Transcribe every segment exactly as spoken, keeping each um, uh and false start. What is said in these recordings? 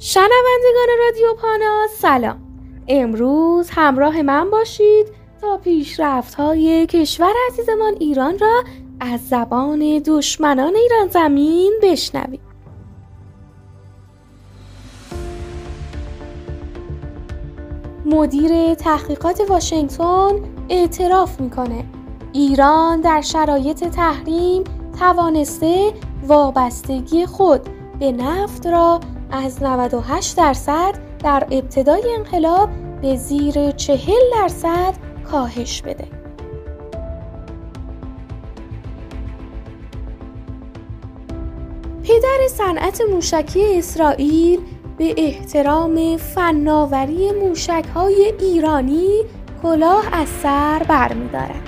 شنوندگان رادیو پانا سلام. امروز همراه من باشید تا پیشرفت‌های کشور عزیزمان ایران را از زبان دشمنان ایران زمین بشنویم. مدیر تحقیقات واشنگتن اعتراف میکنه ایران در شرایط تحریم توانسته وابستگی خود به نفت را از نود و هشت درصد در ابتدای انقلاب به زیر چهل درصد کاهش بده. پدر صنعت موشکی اسرائیل به احترام فناوری موشک‌های ایرانی کلاه از سر برمی‌دارد.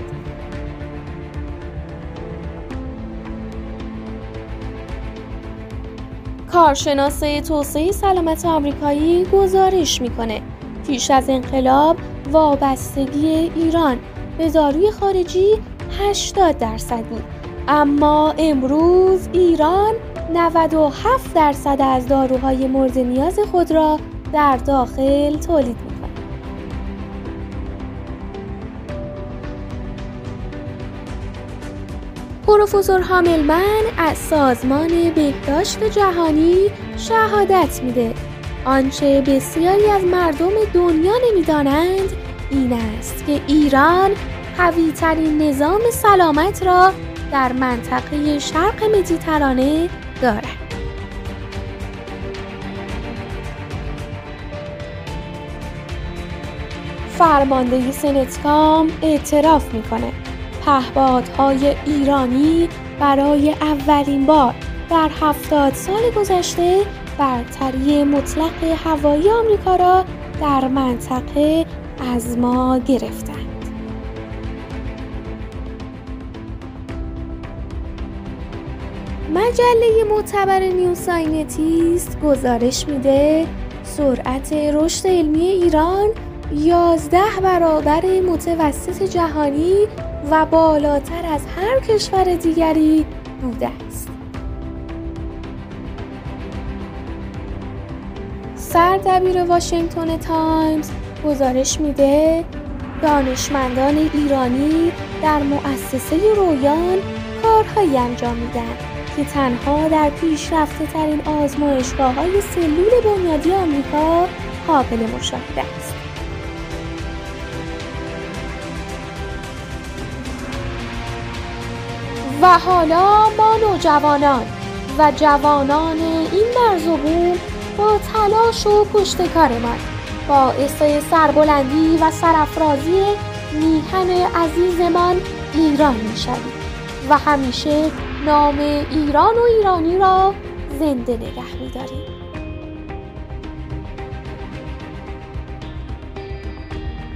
کارشناس توسعه سلامت آمریکایی گزارش میکنه پیش از انقلاب وابستگی ایران به داروی خارجی هشتاد درصد بود، اما امروز ایران نود و هفت درصد از داروهای مورد نیاز خود را در داخل تولید میکنه. پروفسور هاملمن از سازمان بهداشت جهانی شهادت میده آنچه بسیاری از مردم دنیا نمیدانند این است که ایران قوی‌ترین نظام سلامت را در منطقه شرق مدیترانه دارد. فرمانده سنتکام اعتراف میکنه پهپادهای ایرانی برای اولین بار در هفتاد سال گذشته برتری مطلق هوایی آمریکا را در منطقه از ما گرفتند. مجله معتبر نیو ساینتیست گزارش میده سرعت رشد علمی ایران یازده برابر متوسط جهانی و بالاتر از هر کشور دیگری بوده است. سردبیر واشنگتن تایمز گزارش میده دانشمندان ایرانی در مؤسسه رویان کارهایی انجام میدن که تنها در پیشرفته ترین آزمایشگاه های سلول بنیادی آمریکا قابل مشاهده است. و حالا ما نوجوانان و جوانان این مرز و بوم با تلاش و پشتکارمان باعث سربلندی و سرافرازی میهن عزیزمان ایران میشویم و همیشه نام ایران و ایرانی را زنده نگه می‌داریم.